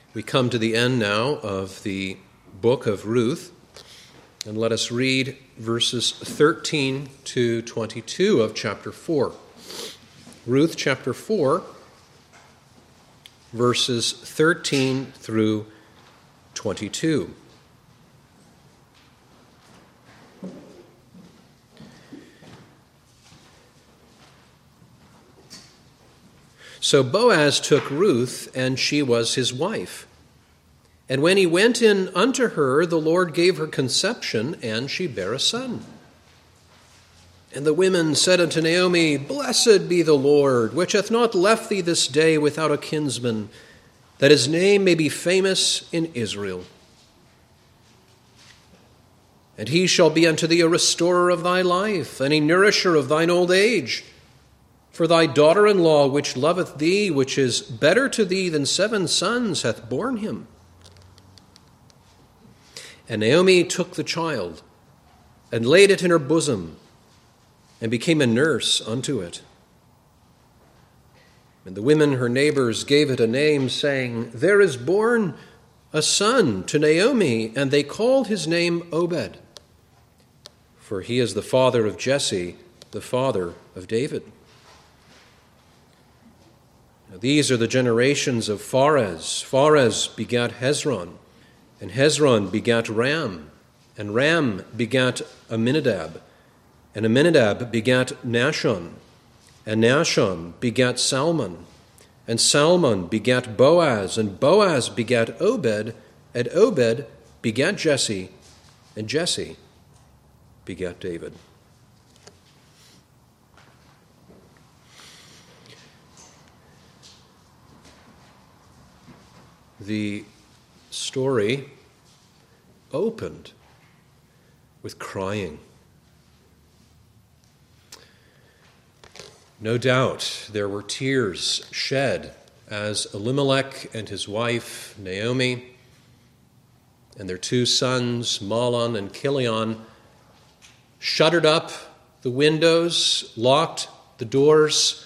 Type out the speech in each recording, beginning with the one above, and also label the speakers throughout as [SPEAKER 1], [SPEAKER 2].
[SPEAKER 1] We come to the end now of the book of Ruth, and let us read verses 13 to 22 of chapter 4. Ruth chapter 4, verses 13 through 22. So Boaz took Ruth, and she was his wife. And when he went in unto her, the Lord gave her conception, and she bare a son. And the women said unto Naomi, Blessed be the Lord, which hath not left thee this day without a kinsman, that his name may be famous in Israel. And he shall be unto thee a restorer of thy life, and a nourisher of thine old age. For thy daughter-in-law, which loveth thee, which is better to thee than 7 sons, hath borne him. And Naomi took the child, and laid it in her bosom, and became a nurse unto it. And the women, her neighbors, gave it a name, saying, There is born a son to Naomi, and they called his name Obed. For he is the father of Jesse, the father of David. Now, these are the generations of Pharez. Pharez begat Hezron, and Hezron begat Ram, and Ram begat Amminadab, and Amminadab begat Nahshon, and Nahshon begat Salmon, and Salmon begat Boaz, and Boaz begat Obed, and Obed begat Jesse, and Jesse begat David. The story opened with crying. No doubt there were tears shed as Elimelech and his wife Naomi and their 2 sons, Mahlon and Chilion, shuttered up the windows, locked the doors,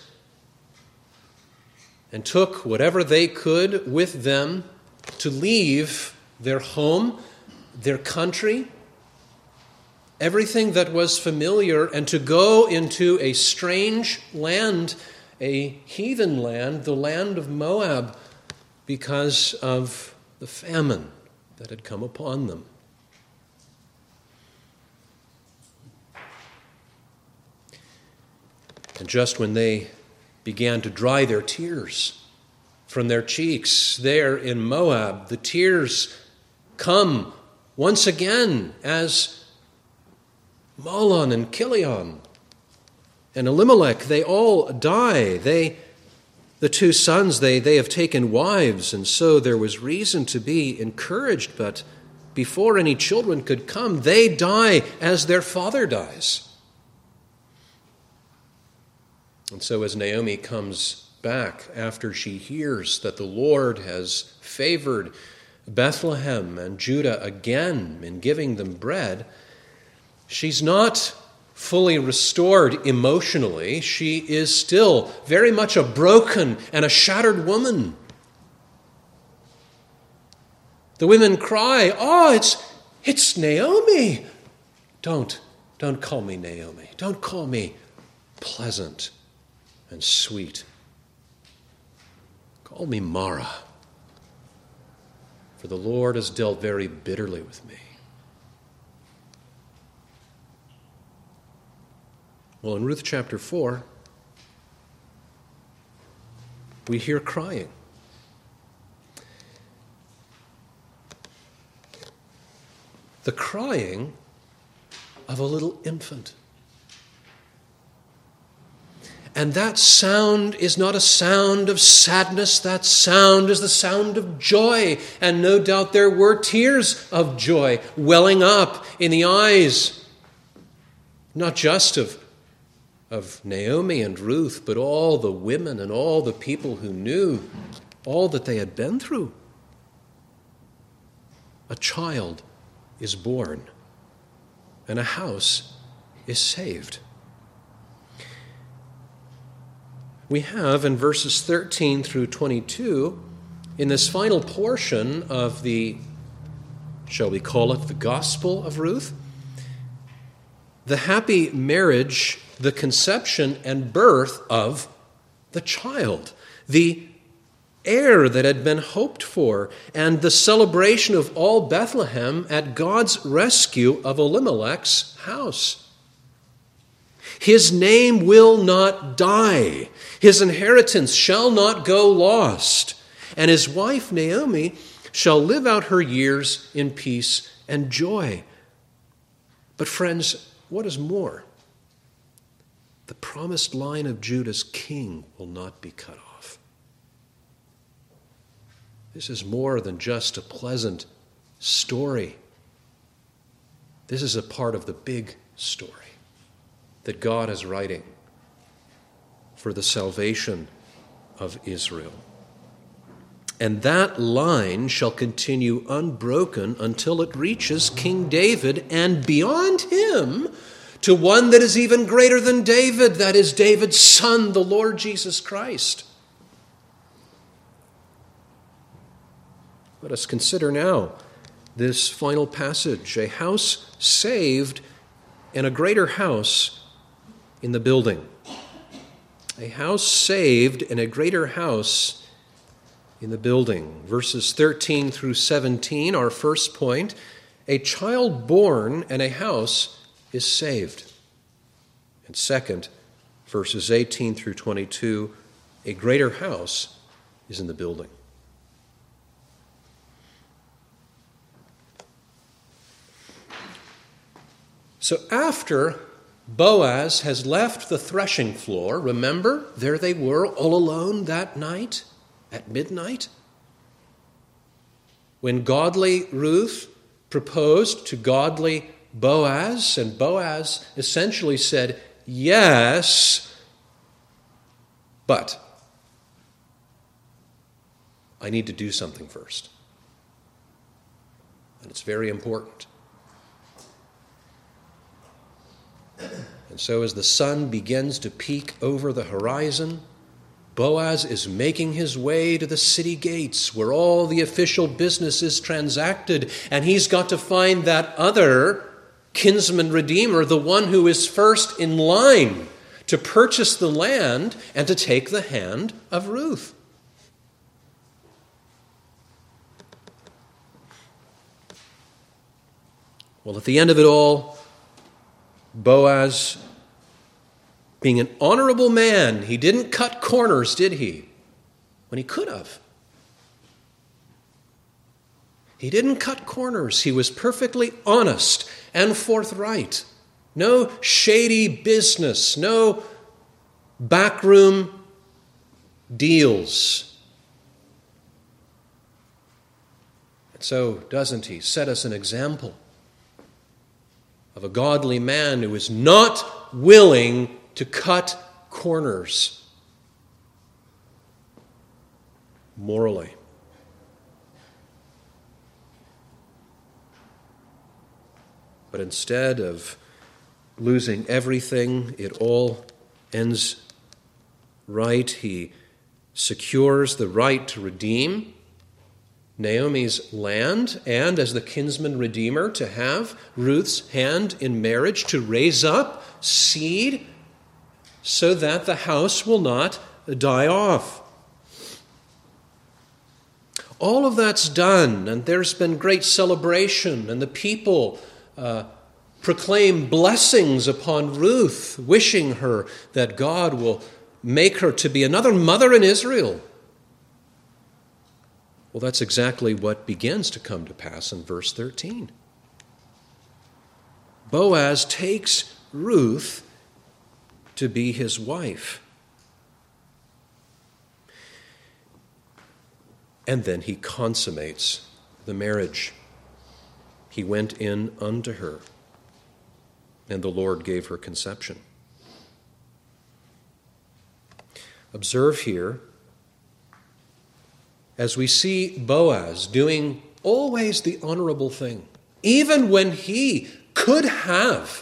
[SPEAKER 1] and took whatever they could with them to leave their home, their country, everything that was familiar, and to go into a strange land, a heathen land, the land of Moab, because of the famine that had come upon them. And just when they began to dry their tears from their cheeks there in Moab, the tears come once again as Mahlon and Chilion and Elimelech, they all die. The 2 sons, they have taken wives, and so there was reason to be encouraged, but before any children could come, they die as their father dies. And so as Naomi comes back after she hears that the Lord has favored Bethlehem and Judah again in giving them bread, she's not fully restored emotionally. She is still very much a broken and a shattered woman. The women cry, Oh, it's Naomi. Don't call me Naomi. Don't call me pleasant and sweet. Call me Mara, for the Lord has dealt very bitterly with me. Well, in Ruth chapter 4, we hear crying. The crying of a little infant. And that sound is not a sound of sadness. That sound is the sound of joy. And no doubt there were tears of joy welling up in the eyes, not just of Naomi and Ruth, but all the women and all the people who knew all that they had been through. A child is born, and a house is saved. We have in verses 13 through 22 in this final portion of the, shall we call it, the Gospel of Ruth, the happy marriage, the conception and birth of the child, the heir that had been hoped for, and the celebration of all Bethlehem at God's rescue of Elimelech's house. His name will not die. His inheritance shall not go lost. And his wife Naomi shall live out her years in peace and joy. But friends, what is more? The promised line of Judah's king will not be cut off. This is more than just a pleasant story. This is a part of the big story that God is writing for the salvation of Israel. And that line shall continue unbroken until it reaches King David, and beyond him to one that is even greater than David, that is David's son, the Lord Jesus Christ. Let us consider now this final passage, a house saved and a greater house in the building. A house saved and a greater house in the building. Verses 13 through 17, our first point, a child born and a house is saved. And second, verses 18 through 22, a greater house is in the building. So after Boaz has left the threshing floor, remember, there they were all alone that night at midnight, when godly Ruth proposed to godly Boaz, and Boaz essentially said, yes, but I need to do something first. And it's very important. And so as the sun begins to peek over the horizon, Boaz is making his way to the city gates where all the official business is transacted, and he's got to find that other kinsman redeemer, the one who is first in line to purchase the land and to take the hand of Ruth. Well, at the end of it all, Boaz, being an honorable man, he didn't cut corners, did he? When he could have. He didn't cut corners. He was perfectly honest and forthright. No shady business, no backroom deals. And so, doesn't he set us an example of a godly man who is not willing to cut corners morally? But instead of losing everything, it all ends right. He secures the right to redeem Naomi's land, and as the kinsman redeemer, to have Ruth's hand in marriage, to raise up seed so that the house will not die off. All of that's done, and there's been great celebration, and the people proclaim blessings upon Ruth, wishing her that God will make her to be another mother in Israel. Well, that's exactly what begins to come to pass in verse 13. Boaz takes Ruth to be his wife. And then he consummates the marriage. He went in unto her, and the Lord gave her conception. Observe here, as we see Boaz doing always the honorable thing, even when he could have,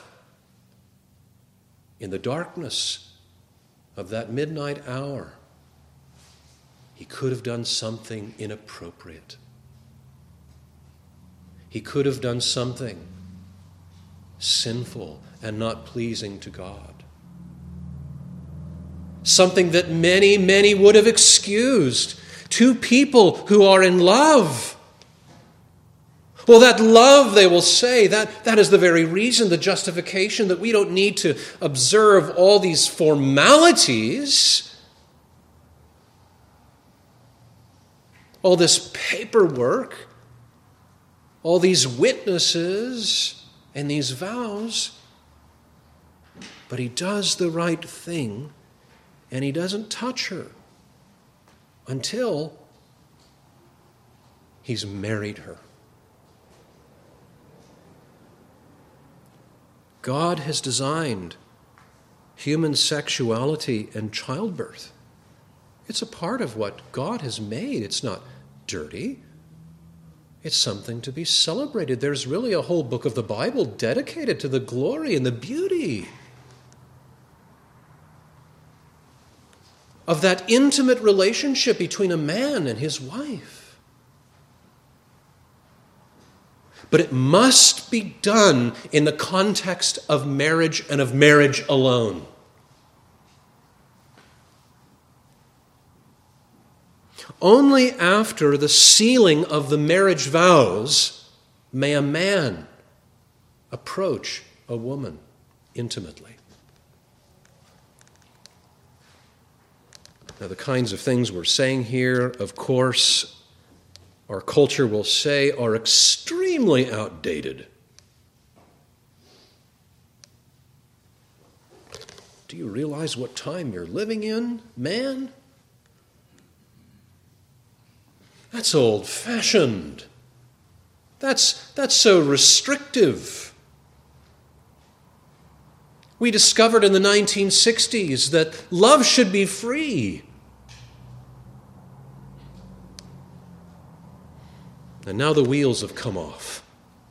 [SPEAKER 1] in the darkness of that midnight hour, he could have done something inappropriate. He could have done something sinful and not pleasing to God. Something that many, many would have excused. Two people who are in love. Well, that love, they will say, that is the very reason, the justification, that we don't need to observe all these formalities, all this paperwork, all these witnesses and these vows. But he does the right thing, and he doesn't touch her until he's married her. God has designed human sexuality and childbirth. It's a part of what God has made. It's not dirty. It's something to be celebrated. There's really a whole book of the Bible dedicated to the glory and the beauty of that intimate relationship between a man and his wife. But it must be done in the context of marriage and of marriage alone. Only after the sealing of the marriage vows may a man approach a woman intimately. Now, the kinds of things we're saying here, of course, our culture will say are extremely outdated. Do you realize what time you're living in, man? That's old-fashioned. That's so restrictive. We discovered in the 1960s that love should be free. And now the wheels have come off.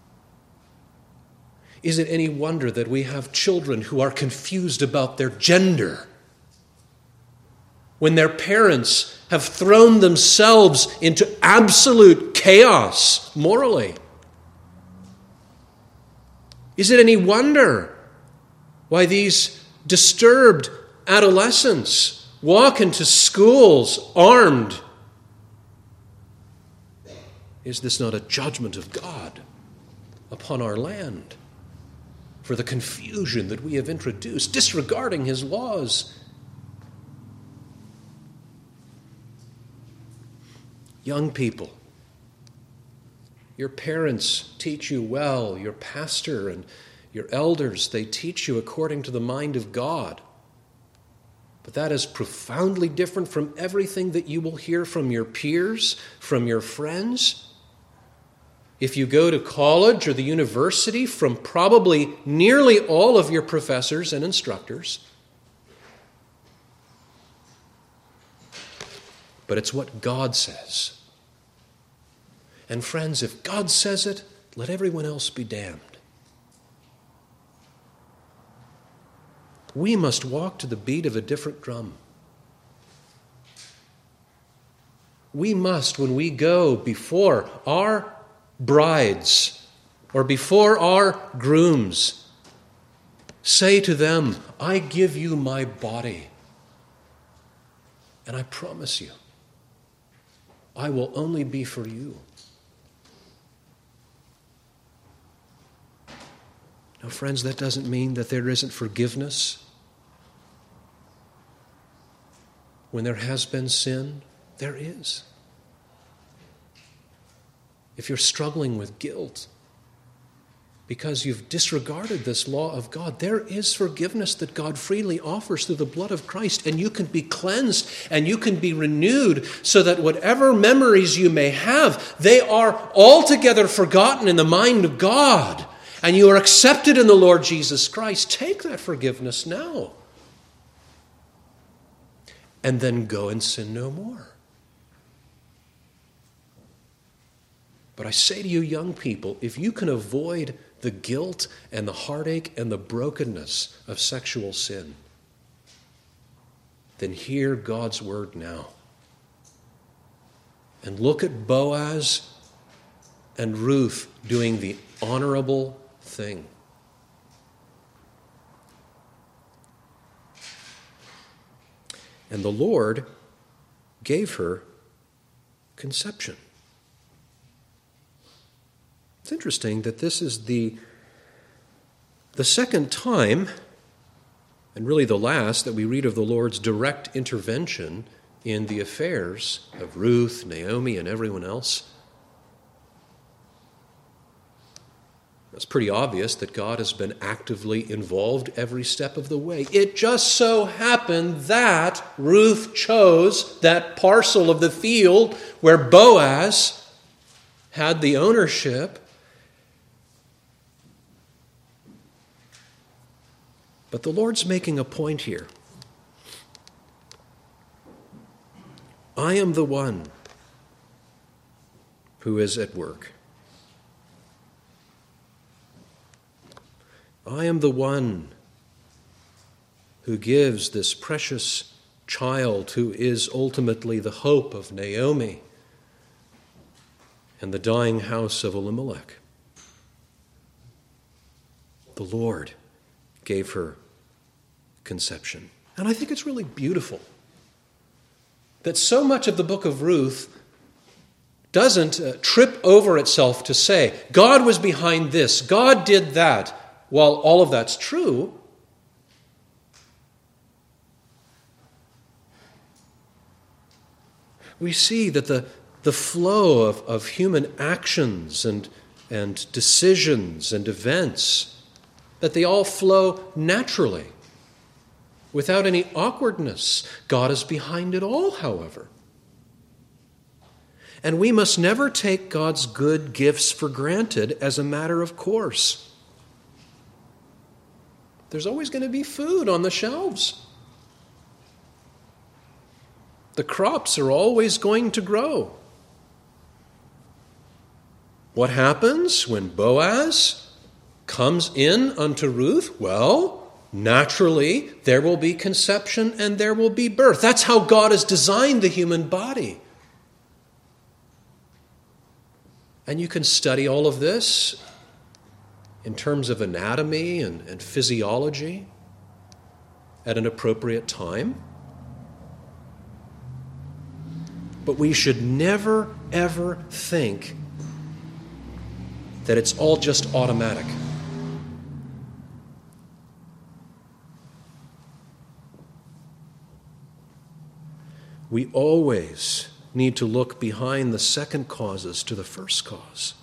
[SPEAKER 1] Is it any wonder that we have children who are confused about their gender when their parents have thrown themselves into absolute chaos morally? Is it any wonder why these disturbed adolescents walk into schools armed? Is this not a judgment of God upon our land for the confusion that we have introduced, disregarding his laws? Young people, your parents teach you well, your pastor and your elders, they teach you according to the mind of God. But that is profoundly different from everything that you will hear from your peers, from your friends. If you go to college or the university, from probably nearly all of your professors and instructors. But it's what God says. And friends, if God says it, let everyone else be damned. We must walk to the beat of a different drum. We must, when we go before our brides or before our grooms, say to them, I give you my body, and I promise you, I will only be for you. Now, friends, that doesn't mean that there isn't forgiveness. When there has been sin, there is. If you're struggling with guilt because you've disregarded this law of God, there is forgiveness that God freely offers through the blood of Christ, and you can be cleansed and you can be renewed so that whatever memories you may have, they are altogether forgotten in the mind of God, and you are accepted in the Lord Jesus Christ. Take that forgiveness now, and then go and sin no more. But I say to you, young people, if you can avoid the guilt and the heartache and the brokenness of sexual sin, then hear God's word now. And look at Boaz and Ruth doing the honorable thing. And the Lord gave her conception. It's interesting that this is the second time, and really the last, that we read of the Lord's direct intervention in the affairs of Ruth, Naomi, and everyone else. It's pretty obvious that God has been actively involved every step of the way. It just so happened that Ruth chose that parcel of the field where Boaz had the ownership. But the Lord's making a point here. I am the one who is at work. I am the one who gives this precious child who is ultimately the hope of Naomi and the dying house of Elimelech. The Lord gave her conception. And I think it's really beautiful that so much of the book of Ruth doesn't trip over itself to say, God was behind this, God did that. While all of that's true, we see that the flow of human actions and decisions and events, that they all flow naturally, without any awkwardness. God is behind it all, however. And we must never take God's good gifts for granted as a matter of course. There's always going to be food on the shelves. The crops are always going to grow. What happens when Boaz comes in unto Ruth? Well, naturally, there will be conception and there will be birth. That's how God has designed the human body. And you can study all of this in terms of anatomy and physiology at an appropriate time. But we should never, ever think that it's all just automatic. We always need to look behind the second causes to the first cause.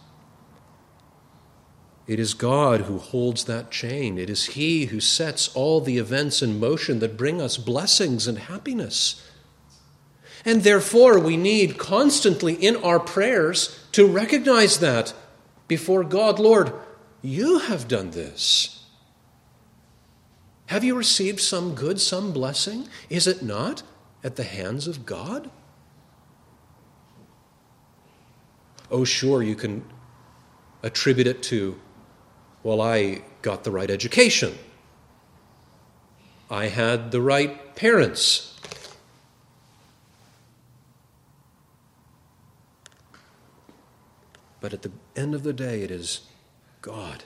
[SPEAKER 1] It is God who holds that chain. It is He who sets all the events in motion that bring us blessings and happiness. And therefore, we need constantly in our prayers to recognize that before God. Lord, you have done this. Have you received some good, some blessing? Is it not at the hands of God? Oh, sure, you can attribute it to, well, I got the right education. I had the right parents. But at the end of the day, it is God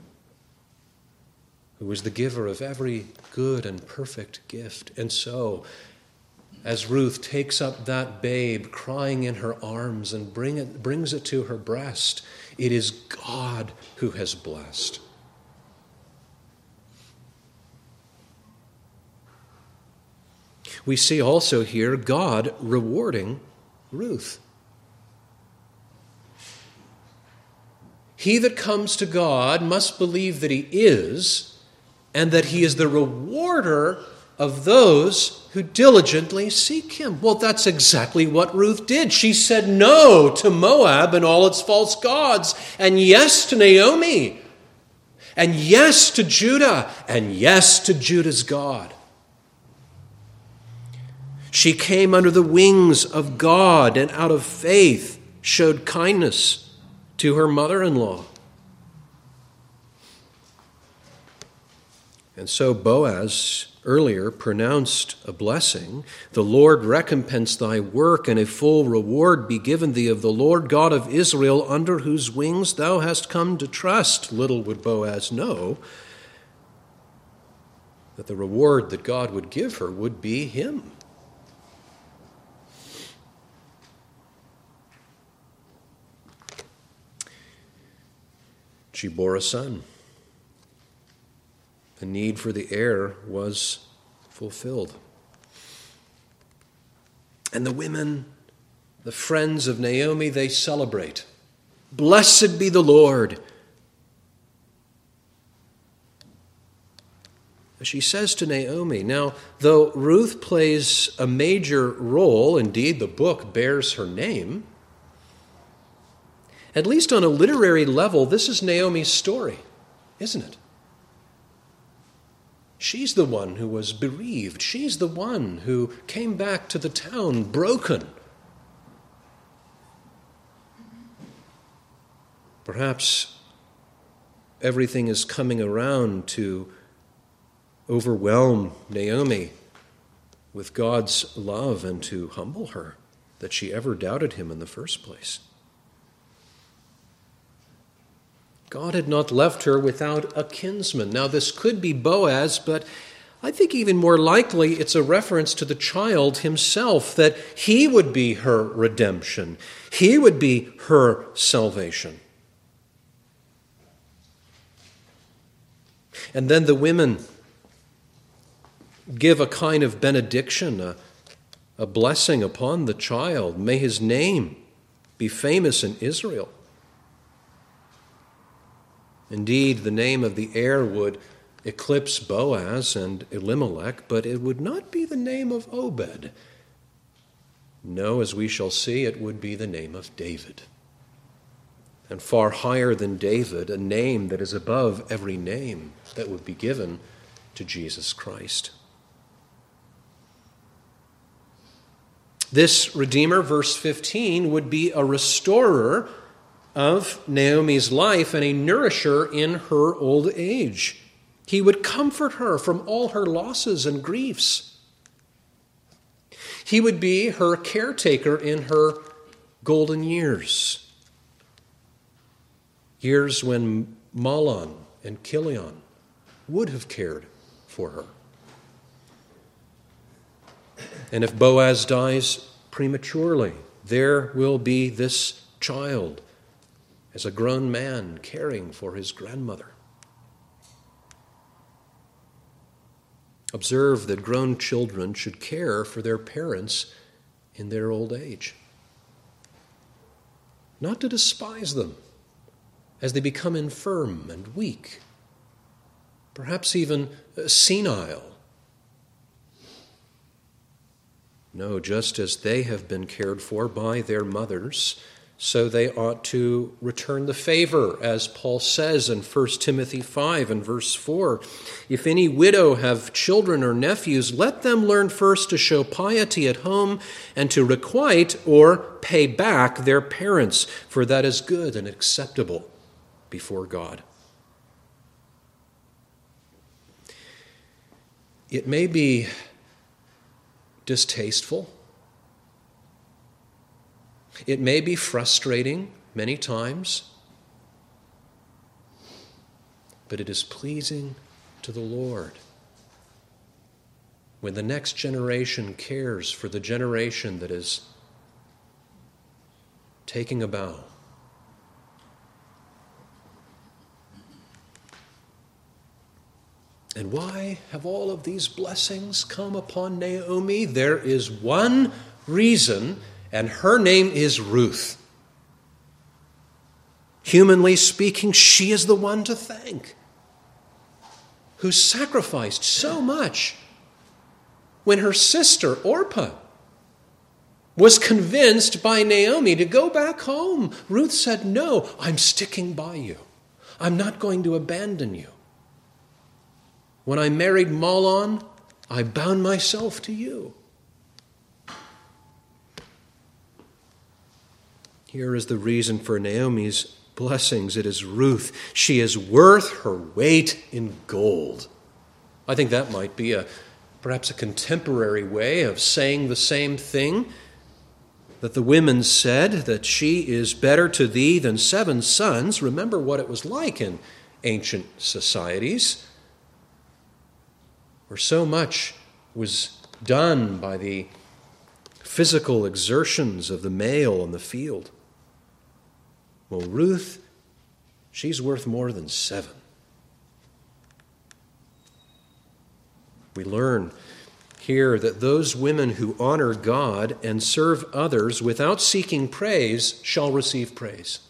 [SPEAKER 1] who is the giver of every good and perfect gift. And so, as Ruth takes up that babe crying in her arms and brings it to her breast, it is God who has blessed. We see also here God rewarding Ruth. He that comes to God must believe that He is, and that He is the rewarder of those who diligently seek Him. Well, that's exactly what Ruth did. She said no to Moab and all its false gods, and yes to Naomi, and yes to Judah, and yes to Judah's God. She came under the wings of God and out of faith showed kindness to her mother-in-law. And so Boaz earlier pronounced a blessing. The Lord recompense thy work, and a full reward be given thee of the Lord God of Israel, under whose wings thou hast come to trust. Little would Boaz know that the reward that God would give her would be him. She bore a son. The need for the heir was fulfilled. And the women, the friends of Naomi, they celebrate. Blessed be the Lord. She says to Naomi, now, though Ruth plays a major role, indeed the book bears her name, at least on a literary level, this is Naomi's story, isn't it? She's the one who was bereaved. She's the one who came back to the town broken. Perhaps everything is coming around to overwhelm Naomi with God's love and to humble her that she ever doubted him in the first place. God had not left her without a kinsman. Now, this could be Boaz, but I think even more likely it's a reference to the child himself, that he would be her redemption. He would be her salvation. And then the women give a kind of benediction, a blessing upon the child. May his name be famous in Israel. Indeed, the name of the heir would eclipse Boaz and Elimelech, but it would not be the name of Obed. No, as we shall see, it would be the name of David. And far higher than David, a name that is above every name that would be given to Jesus Christ. This Redeemer, verse 15, would be a restorer of Naomi's life and a nourisher in her old age. He would comfort her from all her losses and griefs. He would be her caretaker in her golden years. Years when Mahlon and Chilion would have cared for her. And if Boaz dies prematurely, there will be this child as a grown man caring for his grandmother. Observe that grown children should care for their parents in their old age, not to despise them as they become infirm and weak, perhaps even senile. No, just as they have been cared for by their mothers, so they ought to return the favor, as Paul says in 1 Timothy 5 and verse 4. If any widow have children or nephews, let them learn first to show piety at home and to requite or pay back their parents, for that is good and acceptable before God. It may be distasteful. It may be frustrating many times, but it is pleasing to the Lord when the next generation cares for the generation that is taking a bow. And why have all of these blessings come upon Naomi? There is one reason, and her name is Ruth. Humanly speaking, she is the one to thank, who sacrificed so much. When her sister, Orpah, was convinced by Naomi to go back home, Ruth said, "No, I'm sticking by you. I'm not going to abandon you. When I married Mahlon, I bound myself to you." Here is the reason for Naomi's blessings. It is Ruth. She is worth her weight in gold. I think that might be a perhaps a contemporary way of saying the same thing that the women said, that she is better to thee than 7 sons. Remember what it was like in ancient societies, where so much was done by the physical exertions of the male in the field. Well, Ruth, she's worth more than 7. We learn here that those women who honor God and serve others without seeking praise shall receive praise.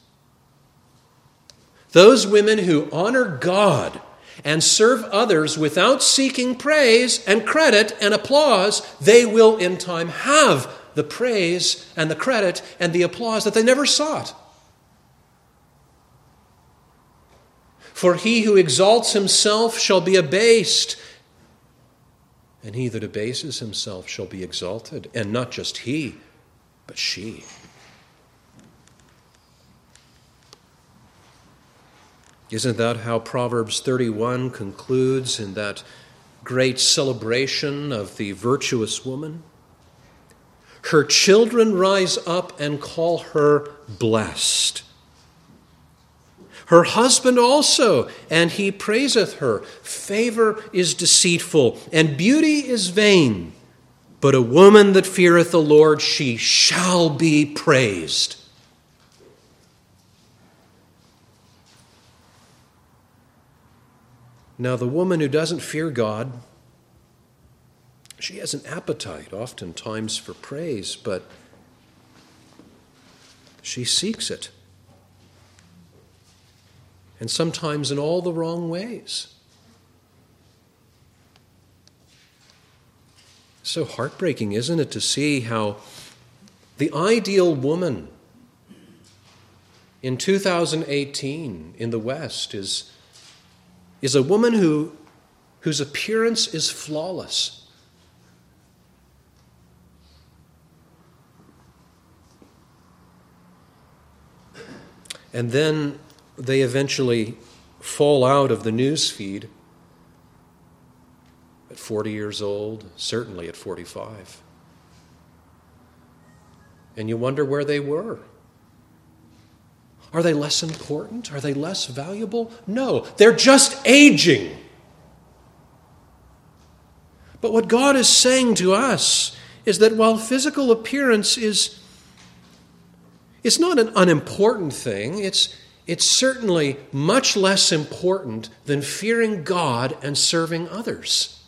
[SPEAKER 1] Those women who honor God and serve others without seeking praise and credit and applause, they will in time have the praise and the credit and the applause that they never sought. For he who exalts himself shall be abased, and he that abases himself shall be exalted. And not just he, but she. Isn't that how Proverbs 31 concludes in that great celebration of the virtuous woman? Her children rise up and call her blessed. Her husband also, and he praiseth her. Favor is deceitful, and beauty is vain. But a woman that feareth the Lord, she shall be praised. Now, the woman who doesn't fear God, she has an appetite oftentimes for praise, but she seeks it. And sometimes in all the wrong ways. So heartbreaking, isn't it, to see how the ideal woman in 2018 in the West is a woman whose appearance is flawless. And then they eventually fall out of the news feed at 40 years old, certainly at 45. And you wonder where they were. Are they less important? Are they less valuable? No, they're just aging. But what God is saying to us is that while physical appearance is not an unimportant thing, it's certainly much less important than fearing God and serving others.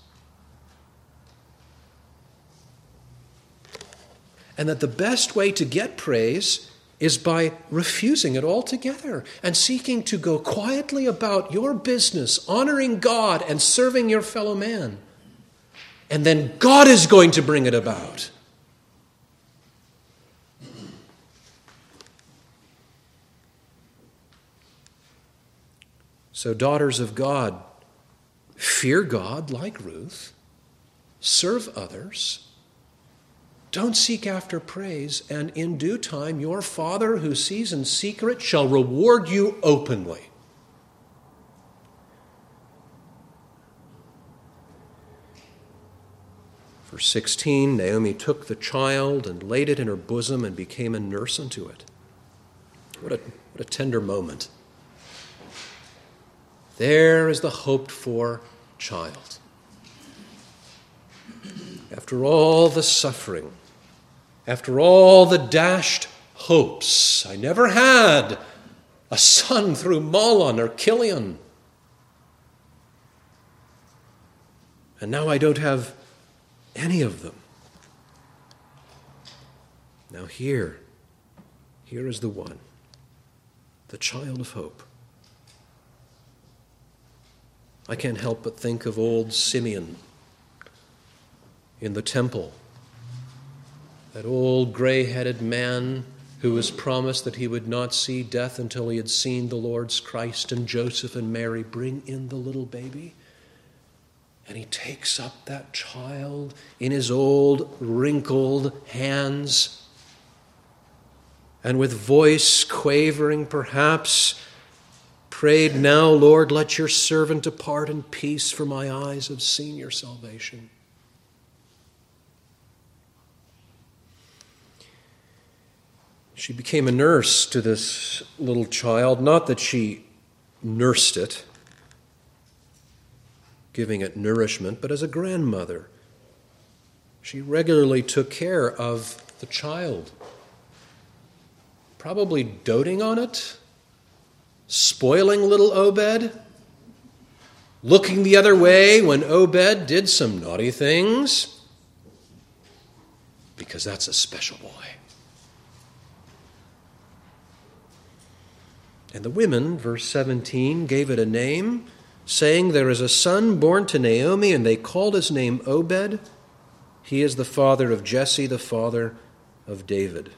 [SPEAKER 1] And that the best way to get praise is by refusing it altogether and seeking to go quietly about your business, honoring God and serving your fellow man. And then God is going to bring it about. So, daughters of God, fear God like Ruth, serve others, don't seek after praise, and in due time your Father who sees in secret shall reward you openly. Verse 16, Naomi took the child and laid it in her bosom and became a nurse unto it. What a tender moment. There is the hoped-for child. After all the suffering, after all the dashed hopes, I never had a son through Mahlon or Chilion. And now I don't have any of them. Now here is the one, the child of hope. I can't help but think of old Simeon in the temple, that old gray-headed man who was promised that he would not see death until he had seen the Lord's Christ, and Joseph and Mary bring in the little baby. And he takes up that child in his old wrinkled hands, and with voice quavering perhaps, prayed, "Now, Lord, let your servant depart in peace, for my eyes have seen your salvation." She became a nurse to this little child, not that she nursed it, giving it nourishment, but as a grandmother. She regularly took care of the child, probably doting on it, spoiling little Obed, looking the other way when Obed did some naughty things, because that's a special boy. And the women, verse 17, gave it a name, saying, "There is a son born to Naomi, and they called his name Obed. He is the father of Jesse, the father of David."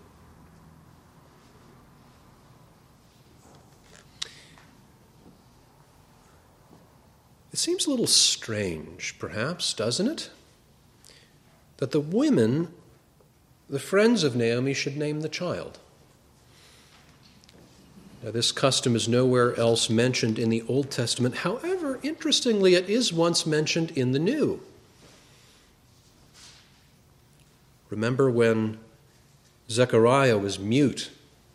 [SPEAKER 1] It seems a little strange, perhaps, doesn't it? That the women, the friends of Naomi, should name the child. Now, this custom is nowhere else mentioned in the Old Testament. However, interestingly, it is once mentioned in the New. Remember when Zechariah was mute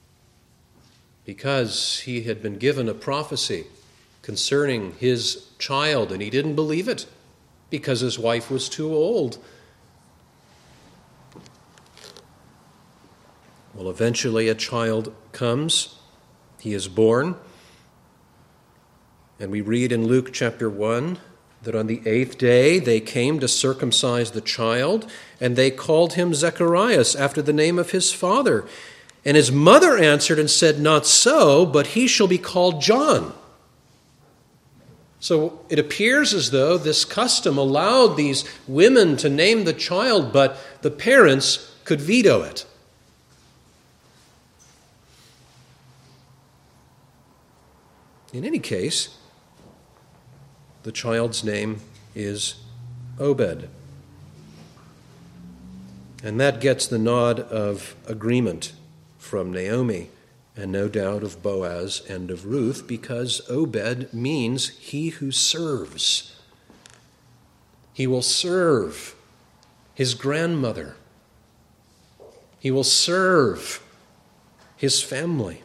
[SPEAKER 1] because he had been given a prophecy concerning his child, and he didn't believe it because his wife was too old. Well, eventually a child comes. He is born. And we read in Luke chapter 1 that on the 8th day they came to circumcise the child, and they called him Zacharias after the name of his father. And his mother answered and said, "Not so, but he shall be called John." So it appears as though this custom allowed these women to name the child, but the parents could veto it. In any case, the child's name is Obed. And that gets the nod of agreement from Naomi, and no doubt of Boaz and of Ruth, because Obed means he who serves. He will serve his grandmother. He will serve his family.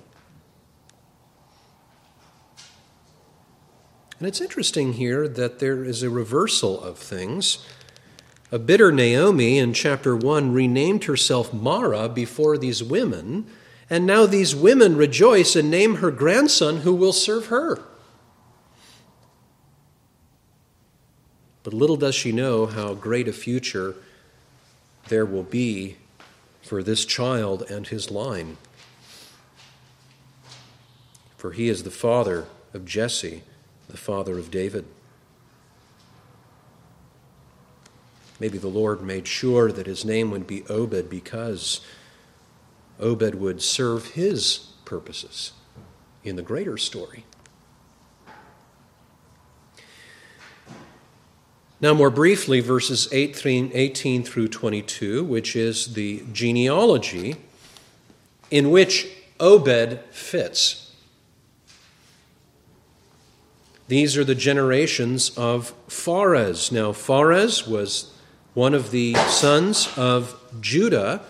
[SPEAKER 1] And it's interesting here that there is a reversal of things. A bitter Naomi in chapter 1 renamed herself Mara before these women, and now these women rejoice and name her grandson who will serve her. But little does she know how great a future there will be for this child and his line. For he is the father of Jesse, the father of David. Maybe the Lord made sure that his name would be Obed because Obed would serve his purposes in the greater story. Now, more briefly, verses 18 through 22, which is the genealogy in which Obed fits. These are the generations of Pharez. Now, Pharez was one of the sons of Judah.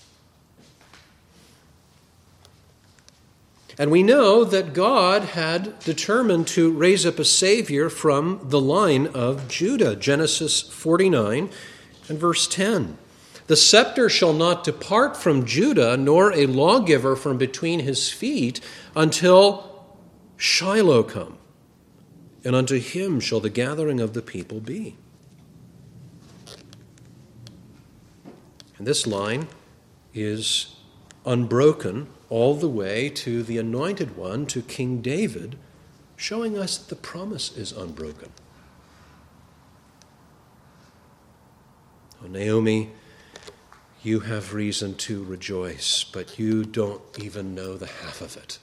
[SPEAKER 1] And we know that God had determined to raise up a Savior from the line of Judah. Genesis 49 and verse 10. "The scepter shall not depart from Judah, nor a lawgiver from between his feet, until Shiloh come. And unto him shall the gathering of the people be." And this line is unbroken all the way to the Anointed One, to King David, showing us that the promise is unbroken. Oh, Naomi, you have reason to rejoice, but you don't even know the half of it.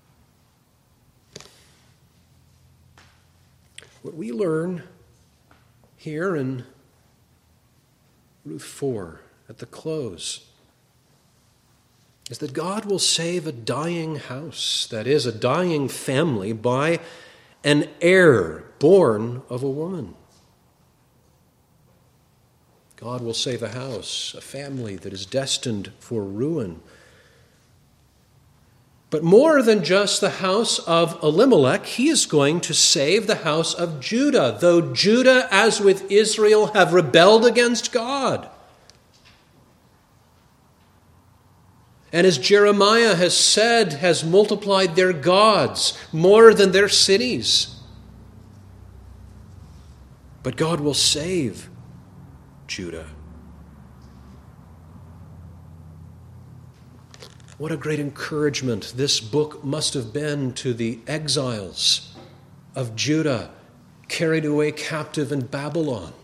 [SPEAKER 1] What we learn here in Ruth 4 at the close is that God will save a dying house, that is, a dying family, by an heir born of a woman. God will save a house, a family that is destined for ruin, But more than just the house of Elimelech, he is going to save the house of Judah, though Judah, as with Israel, have rebelled against God. And as Jeremiah has said, has multiplied their gods more than their cities. But God will save Judah. What a great encouragement this book must have been to the exiles of Judah carried away captive in Babylon.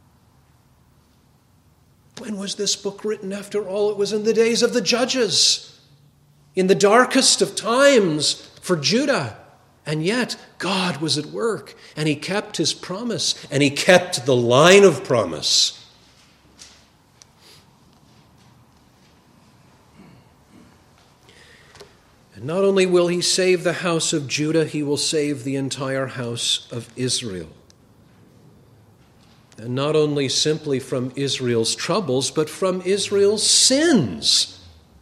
[SPEAKER 1] When was this book written? After all, it was in the days of the judges, in the darkest of times for Judah. And yet, God was at work, and he kept his promise, and he kept the line of promise. And not only will he save the house of Judah, he will save the entire house of Israel. And not only simply from Israel's troubles, but from Israel's sins.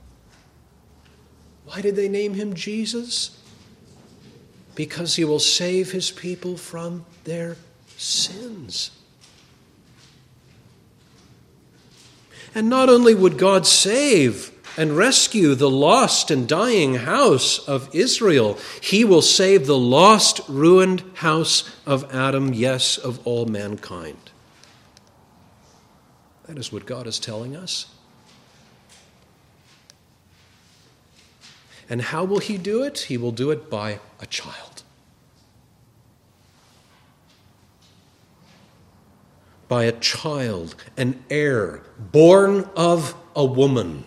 [SPEAKER 1] Why did they name him Jesus? Because he will save his people from their sins. And not only would God save and rescue the lost and dying house of Israel, he will save the lost, ruined house of Adam, yes, of all mankind. That is what God is telling us. And how will he do it? He will do it by a child. By a child, an heir, born of a woman.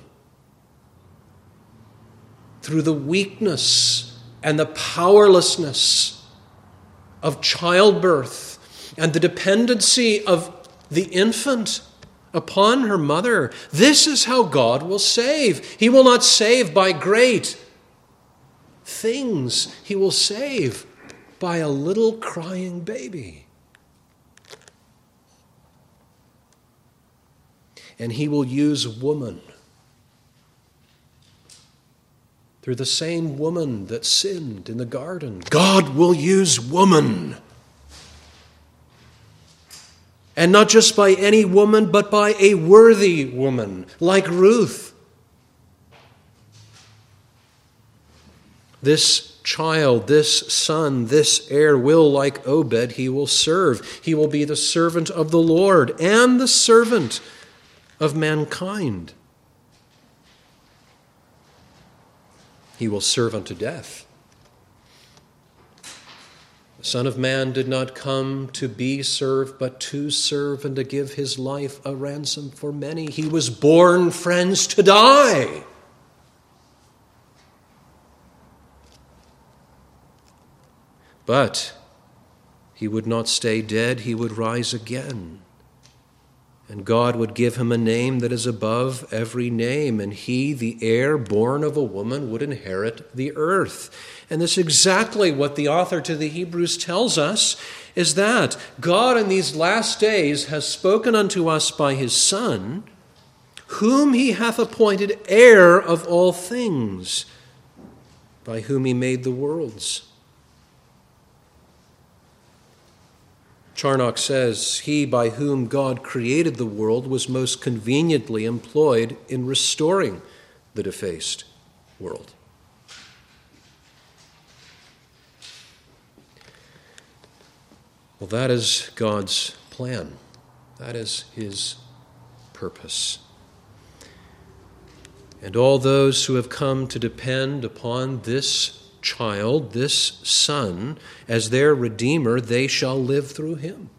[SPEAKER 1] Through the weakness and the powerlessness of childbirth and the dependency of the infant upon her mother. This is how God will save. He will not save by great things. He will save by a little crying baby. And he will use woman. Through the same woman that sinned in the garden, God will use woman. And not just by any woman, but by a worthy woman, like Ruth. This child, this son, this heir will, like Obed, he will serve. He will be the servant of the Lord and the servant of mankind. He will serve unto death. The Son of Man did not come to be served, but to serve and to give his life a ransom for many. He was born, friends, to die. But he would not stay dead, he would rise again. And God would give him a name that is above every name. And he, the heir born of a woman, would inherit the earth. And this is exactly what the author to the Hebrews tells us, is that God in these last days has spoken unto us by his Son, whom he hath appointed heir of all things, by whom he made the worlds. Charnock says, he by whom God created the world was most conveniently employed in restoring the defaced world. Well, that is God's plan. That is his purpose. And all those who have come to depend upon this child, this son, as their Redeemer, they shall live through him.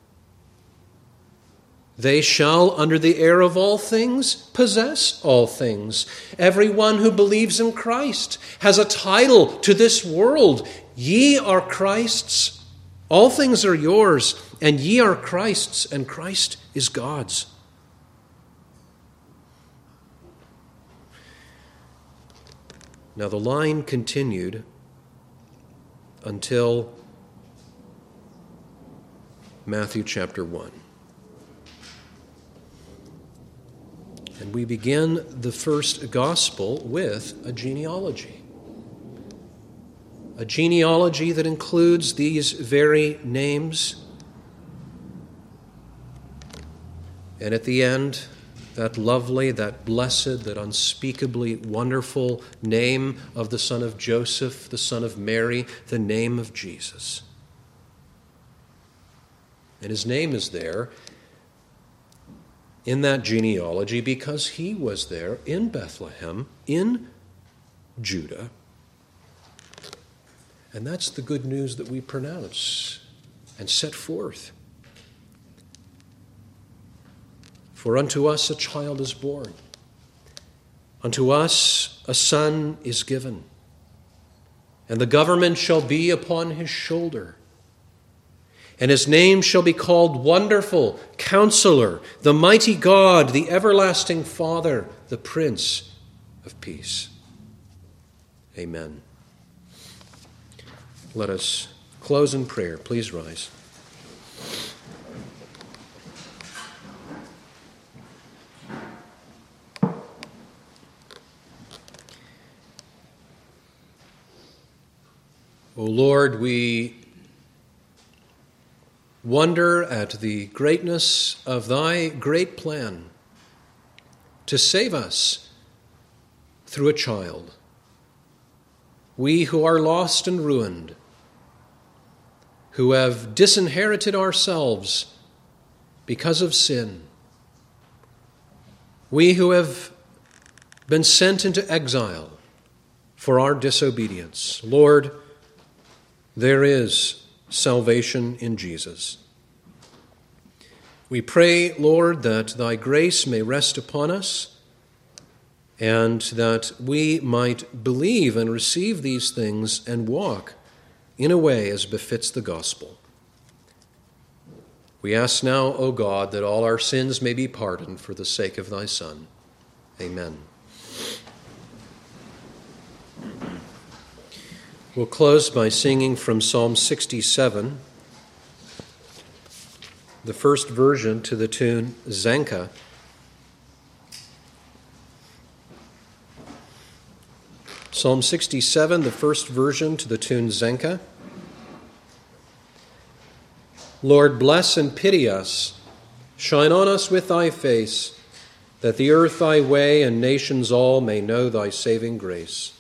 [SPEAKER 1] They shall, under the heir of all things, possess all things. Everyone who believes in Christ has a title to this world. Ye are Christ's. All things are yours, and ye are Christ's, and Christ is God's. Now the line continued until Matthew chapter 1. And we begin the first gospel with a genealogy. a genealogy that includes these very names. And at the end, that lovely, that blessed, that unspeakably wonderful name of the son of Joseph, the son of Mary, the name of Jesus. And his name is there in that genealogy because he was there in Bethlehem, in Judah. And that's the good news that we pronounce and set forth. For unto us a child is born, unto us a son is given, and the government shall be upon his shoulder. And his name shall be called Wonderful, Counselor, the Mighty God, the Everlasting Father, the Prince of Peace. Amen. Let us close in prayer. Please rise. O Lord, we wonder at the greatness of thy great plan to save us through a child. We who are lost and ruined, who have disinherited ourselves because of sin, we who have been sent into exile for our disobedience. Lord, there is salvation in Jesus. We pray, Lord, that thy grace may rest upon us and that we might believe and receive these things and walk in a way as befits the gospel. We ask now, O God, that all our sins may be pardoned for the sake of thy Son. Amen. We'll close by singing from Psalm 67, the first version to the tune Zanka. Psalm 67, the first version to the tune Zanka. Lord, bless and pity us. Shine on us with thy face, that the earth thy way and nations all may know thy saving grace.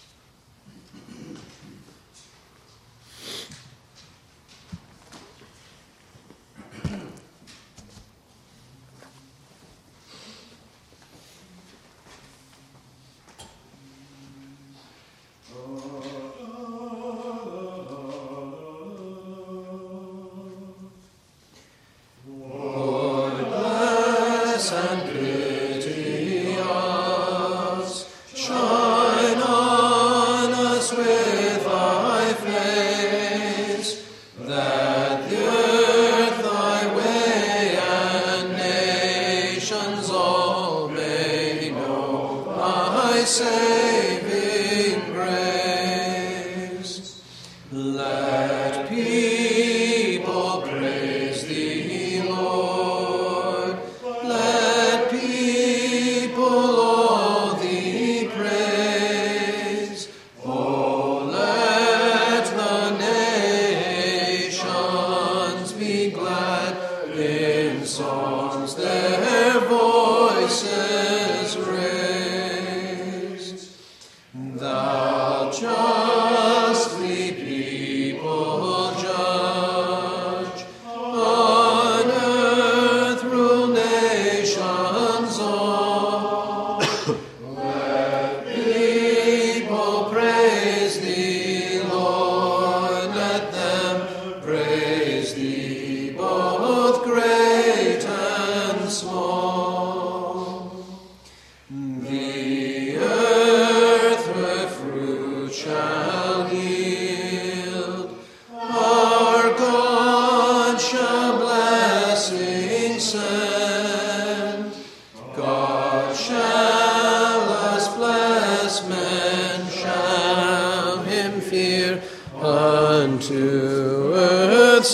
[SPEAKER 1] Unto earth's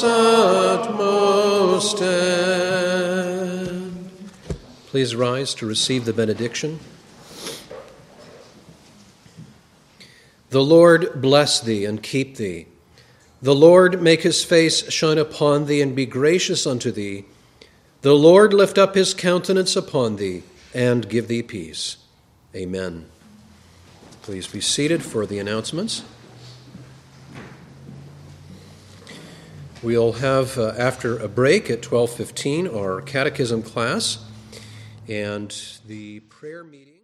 [SPEAKER 1] utmost end. Please rise to receive the benediction. The Lord bless thee and keep thee. The Lord make his face shine upon thee and be gracious unto thee. The Lord lift up his countenance upon thee and give thee peace. Amen. Please be seated for the announcements. We'll have, after a break at 12:15, our catechism class and the prayer meeting.